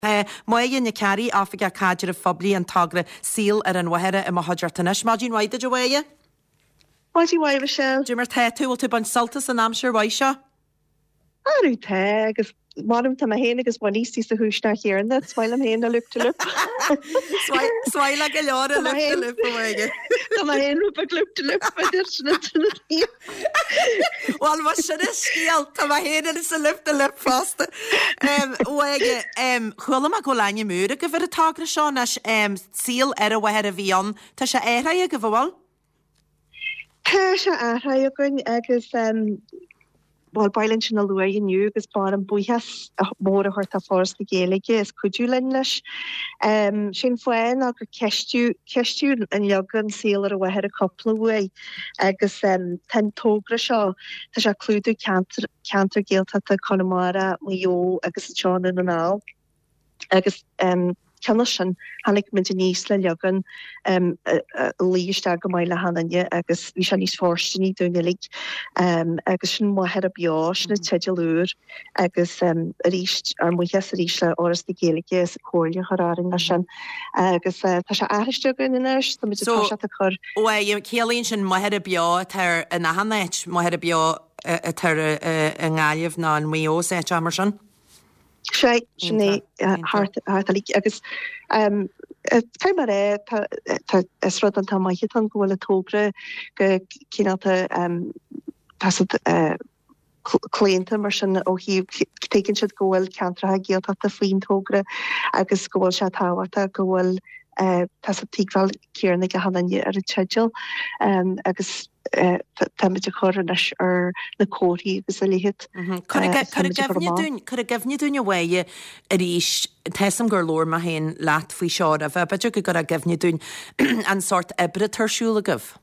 Muigh na cearí áffice cáidir a phoblí an tagra síl ar an waheire i Mahadratanis. Máidín waide de waige? Máidín waide Michelle. Dú mar tú tú ban saltas an amsir waisio? Arú te, agus madam ta héna agus bunístí sa húsna chéarna, smail am héna lip to lip. Smail go leor a lip to lip waige. Tá héna rúpa lip to lip, baidir sinna tí. Wel, mae sy'n ysgiel, ta mae hyn yn ys y lip to lip fast. Waige, chwyl yma gwlaen i mwr, a gyfer y tagra sio nes síl ar y weher y fion, ta se erhau y gyfawal? Ta se erhau y gwyn, agus Wel, bailen sin a lua i niu, agus bar an buchas mór a hort a forst na gélige, is cwdw lynnes. Sin fwaen ag cestw yn iogan síl ar a weher a copla wei, agus ten togra sio, ta se clwydw canter gélt at a Connemara, Mio, agus y John yn anal. Agus Canashan hannig mynd yn isla iogan list ag o maila hananya agus vi sian is forstyn i dwynilig agus sy'n mwaher a bio sy'n y tedil ŵr agus rist ar mwychas yr isla oras di gelig ys y cwrlia chararin nasan agus ta siya arist iogan yn ys ta mynd y tashat a cwr Cialín sy'n mwaher a bio tar yn ahanach mwaher a bio tar yng Ngaliaf na yn Mio set amar sy'n? Sei, sinné hartalik agus kai mar es rod an ta mai an gola tobre ge kinata tasad klienta mar sin ó hi taken shit goel cantra gilt at the flin togre agus goel sha tawata goel tasad tigval kierna ge hananje ar a chegel agus tamid a choranas ar na cóí agus a lihit. Could a gefni dún a weie a ríis tesam gur lór ma hen lat fwy sior a fe, but you could a gefni dún an sort ebre tarsúla gaf?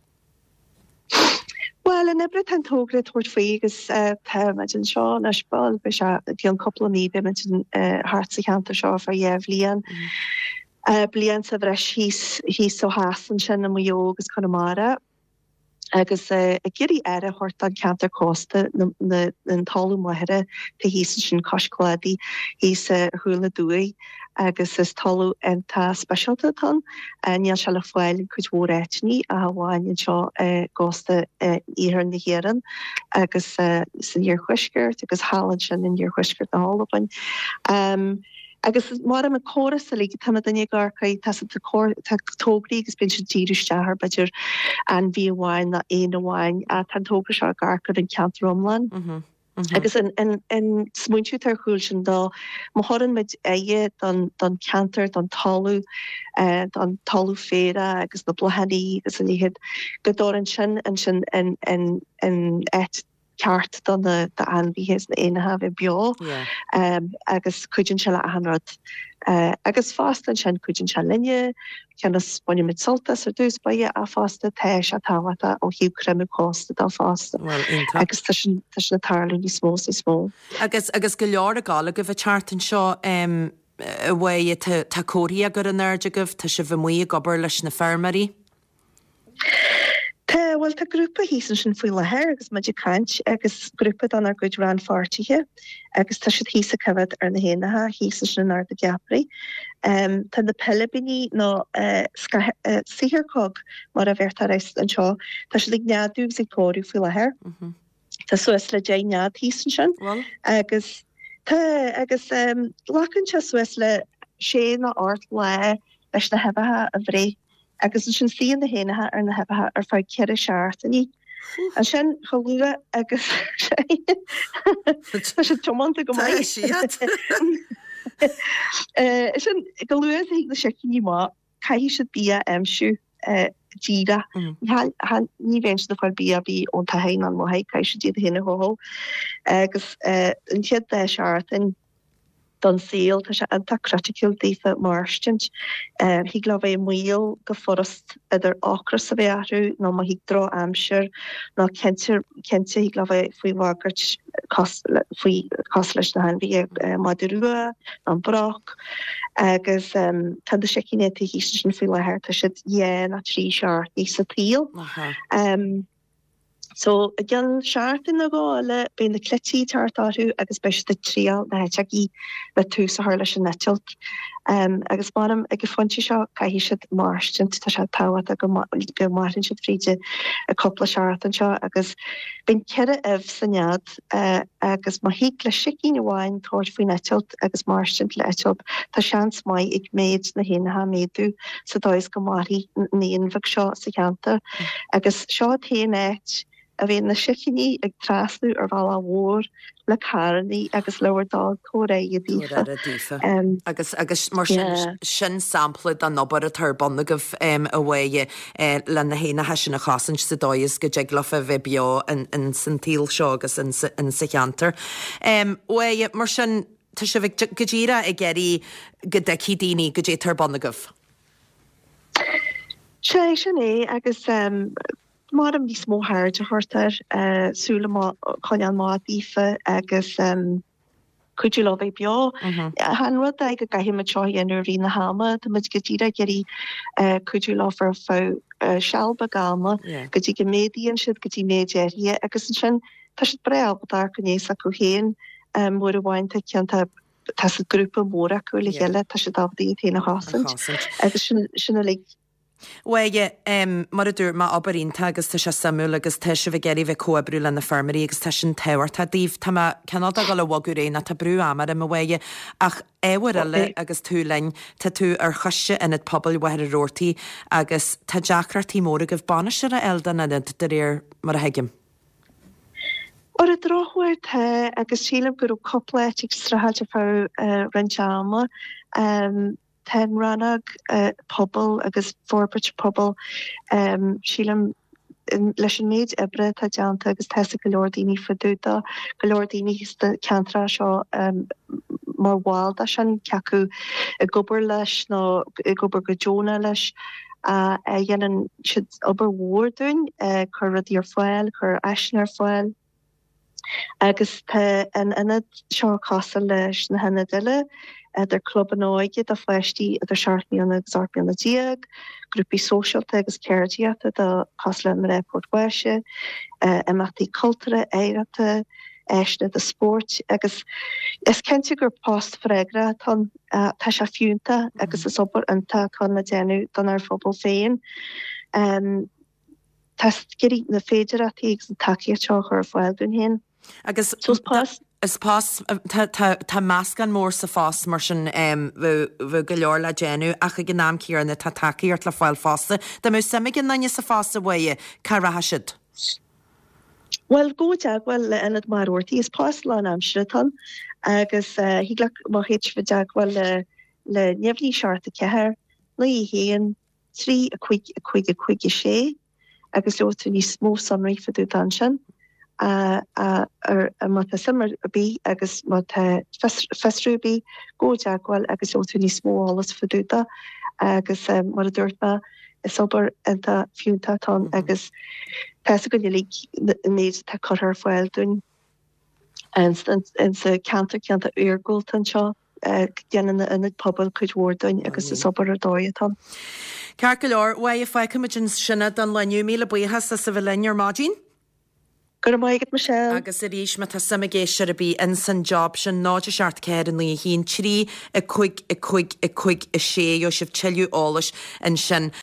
Well, an ebre tan tógra tord fwy agus ta majin seo na sbal be sha di an couple ní be majin hartsi cantar seo for jef lian. Blian sa vres hís so hasan sin na Mio agus Connemara. Agus a giri a hort an cantar costa yn talw mohere te hís sin coscladi hís hula dwy agus is talw enta specialta tan nian siala fwael yn cwyd etni a hawain yn sio gosta ihar na hiran agus sy'n i'r chwisgert agus halan sin yn i'r chwisgert na holopan. Agus mar am a chorus a lig tamad an garkai tas ta togri agus bin jirush jahar badger an vi wine na ein wine a tan togra sha garka in Cant Romlan. Agus en smuintju tar hulshin da mohoran med eie dan canter dan talu fera agus na blahani agus an ihid gadoran sin en et ceart don de anbíhes na éinethe bheith bio agus cuidan se le ahanrad agus fásta sin cuidan se linne ceannas buine mit soltas ar dús baie a fásta teis a táhata ó hiú creme costa dá fásta agus tá sin na tarlún í smó sa smó. Agus go leor a gála go bheith chartan seo bhaie tá cóirí a gur an airde goh tá se bheith muí a gobar leis na fermarí? Wel, ta grúpa hísan sin fwy leher agus maid caint agus grúpa dan ar gwyd ran fartihe agus ta sydd hísa cyfad ar na hénaha hísan sin ar da giapri. Ta na pelebini no sihircog mar a verta reis an sio ta sydd igneadw Victoria fwy leher. Ta sues le jainead hísan sin agus lacan se sues le sé na ort le leis na hebaha a bhré agus sin sían na hénathe ar na hebathe ar fáid ceir a seart a ní. An sin cholúa agus sé tomanta go mai. Sin golúa na secí má caihí si bí amsú díra. Ní bhéin na fáil bí a bhí ón ta hain an mhaid cai si díad héna hóhó. Agus an tiad de seart in don síl tá sé anta critical dífa marstint hí gla bheith muil go forrast idir ochra sa bhearú nó má hí dro amsir nó cente hí gla bheith faoi bhagart faoi cos leis na hanbhí madurua an broch agus tan de secinne hí sin faoi lethir tá siad dhé na trí seart ní sa tíl. So gan seaartin na gáile ben na clutí tartarú agus be de trial na heteí le tú sa hála sin netjulk. Agus bottom ag funti seo caihí siad marstint tá se táhat a go Martin siad fríide a coppla seaartan seo agus ben ceire sannead agus má hí le sicín bháin toir faoi netjult agus marstint le etjult tá seans mai ag méid na héna ha méadú sa dóis go marí níon bhah seo sa cheanta agus seo ténéit a bhí na sicíní ag trasnú ar bhá mhór le carní agus leabhardá córéige dífa. Agus mar sin sampla an nobar a turbonna goh ahhaige le na héna hesin na chasan sa dóis go deglafa a bheith beo in san tíl seo agus in sa cheantar. Bhaige mar sin tá se bh go ddíra ag geirí go decí daoine go dé turbonna goh. sé sin é agus Madam ní smóthir de thuirtar súla chuinean má dífa agus chuidú le bheith beo. Han rud ag go gaithime teohéanú rí na hama, tá muid go dtíra geirí chuidú lá ar fá sealba gama, go dtí go médaíonn siad go dtí méidirí agus sin tá si breal dar go nééis a go héin mór a bhain ceanta tá grúpa móra acu le heile tá si dábdaí téna hasint agus sinna le Bhaige mar a dúr má abarínta agus tá se samú agus te se bh geirí bheith coabrú le na fermarí agus tá sin tehar tá díomh tá ceanada go le bhagu réna tá brú amar am bhaige ach éhar le agus tú lein tá tú ar chuise inad pobl bhair a rótaí agus tá deacratí móra goh banna se a eldan inad de réir mar a heigim. Or a drochhuir the agus sílam gur coppletig strahalte fá ranjama ten ranag pobl agus forbridge pobl sílam leis an méid ebre tá deanta agus te golódíní fadúta golódíní de ceantra seo mar bháil sin ceacu i gobar leis nó i gobar go Jóna leis a dhéanaan siad obair mhórún chur rudí ar foiil chur eisna ar foiil agus tá an inad seo casa leis na hena duile der club an áige a fleisttí a seaartní an agzarpi an diaag, grúpi socialte agus ceirtíata a casle an report weise, matí culture, éirete, eisne de sport, agus is kentu gur post fregra tá se fiúnta agus is obair anta chu na dénú don ar fphobal féin. Tá geí na féidiratí agus an takeíir seo chu fáilún hen. Agus is pás tá meascan mór sa fás mar sin bh go leor le déanú ach go náam cíarna tá takeíart le fáil fásta, Tá mú samig in nanne sa fásta bhaige carratha siid. Well góteag well le inad marúirtaí is pás lá amstan agus hí le má héit deag well le neamhlí searta ceair le héan trí a chuig sé agus leú ní smó samraí faú dan sin. Mat simmer bí agus mat festrúbí góteagháil agus ó tú ní smóálas faúta agus mar a dúirtma is obair enta fiúntatá agus pe go lí méid te chuthar foiil dún an sa ceanta úgóiltan seo déanana inad pobl chuid mhórdain agus is obair ar dóiatá. Cear go leor bhaid a feicimidjin sinna don leniu míle buchas sa bh lein ar mádín? Gur maigad Michelle. Agus a ríis me tá samigéisiir a bí in san job sin náidir seart céir an lí hín trí a chuig i sé o sibh tiú álais in sin